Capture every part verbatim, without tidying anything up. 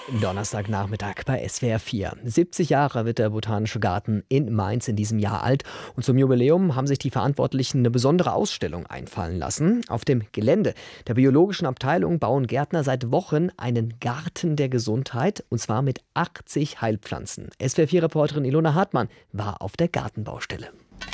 Donnerstagnachmittag bei S W R vier. siebzig Jahre wird der Botanische Garten in Mainz in diesem Jahr alt. Und zum Jubiläum haben sich die Verantwortlichen eine besondere Ausstellung einfallen lassen. Auf dem Gelände der biologischen Abteilung bauen Gärtner seit Wochen einen Garten der Gesundheit. Und zwar mit achtzig Heilpflanzen. S W R vier-Reporterin Ilona Hartmann war auf der Gartenbaustelle.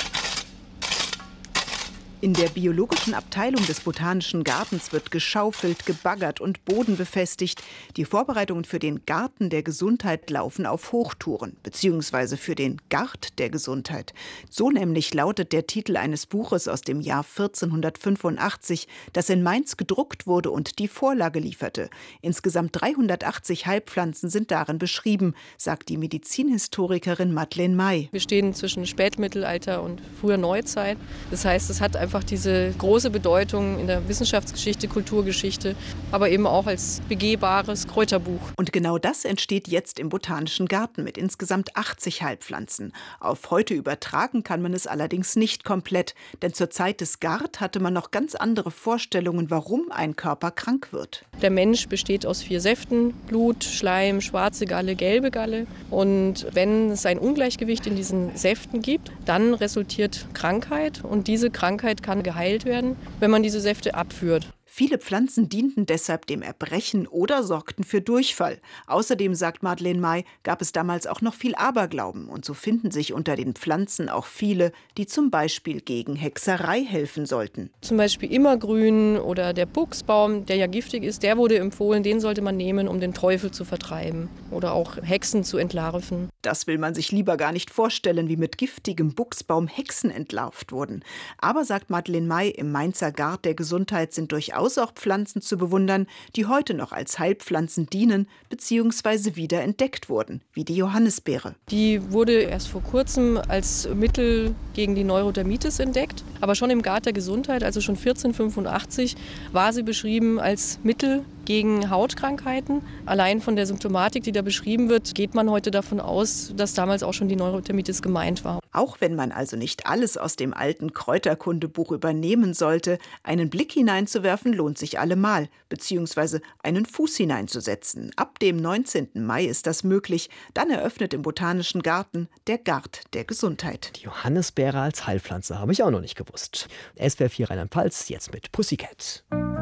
In der biologischen Abteilung des Botanischen Gartens wird geschaufelt, gebaggert und Boden befestigt. Die Vorbereitungen für den Garten der Gesundheit laufen auf Hochtouren, beziehungsweise für den Gart der Gesundheit. So nämlich lautet der Titel eines Buches aus dem Jahr vierzehnhundertfünfundachtzig, das in Mainz gedruckt wurde und die Vorlage lieferte. Insgesamt dreihundertachtzig Heilpflanzen sind darin beschrieben, sagt die Medizinhistorikerin Madeleine May. Wir stehen zwischen Spätmittelalter und früher Neuzeit. Das heißt, es hat einfach diese große Bedeutung in der Wissenschaftsgeschichte, Kulturgeschichte, aber eben auch als begehbares Kräuterbuch. Und genau das entsteht jetzt im Botanischen Garten mit insgesamt achtzig Heilpflanzen. Auf heute übertragen kann man es allerdings nicht komplett, denn zur Zeit des Gart hatte man noch ganz andere Vorstellungen, warum ein Körper krank wird. Der Mensch besteht aus vier Säften: Blut, Schleim, schwarze Galle, gelbe Galle. Und wenn es ein Ungleichgewicht in diesen Säften gibt, dann resultiert Krankheit, und diese Krankheit kann geheilt werden, wenn man diese Säfte abführt. Viele Pflanzen dienten deshalb dem Erbrechen oder sorgten für Durchfall. Außerdem, sagt Madeleine May, gab es damals auch noch viel Aberglauben. Und so finden sich unter den Pflanzen auch viele, die zum Beispiel gegen Hexerei helfen sollten. Zum Beispiel Immergrün oder der Buchsbaum, der ja giftig ist, der wurde empfohlen, den sollte man nehmen, um den Teufel zu vertreiben oder auch Hexen zu entlarven. Das will man sich lieber gar nicht vorstellen, wie mit giftigem Buchsbaum Hexen entlarvt wurden. Aber, sagt Madeleine May, im Mainzer Gart der Gesundheit sind durchaus auch Pflanzen zu bewundern, die heute noch als Heilpflanzen dienen bzw. wieder entdeckt wurden, wie die Johannisbeere. Die wurde erst vor kurzem als Mittel gegen die Neurodermitis entdeckt, aber schon im Gart der Gesundheit, also schon vierzehnhundertfünfundachtzig, war sie beschrieben als Mittel gegen Hautkrankheiten. Allein von der Symptomatik, die da beschrieben wird, geht man heute davon aus, dass damals auch schon die Neurodermitis gemeint war. Auch wenn man also nicht alles aus dem alten Kräuterkundebuch übernehmen sollte, einen Blick hineinzuwerfen lohnt sich allemal, beziehungsweise einen Fuß hineinzusetzen. Ab dem neunzehnten Mai ist das möglich. Dann eröffnet im Botanischen Garten der Gart der Gesundheit. Die Johannisbeere als Heilpflanze habe ich auch noch nicht gewusst. S W R vier Rheinland-Pfalz jetzt mit Pussycat.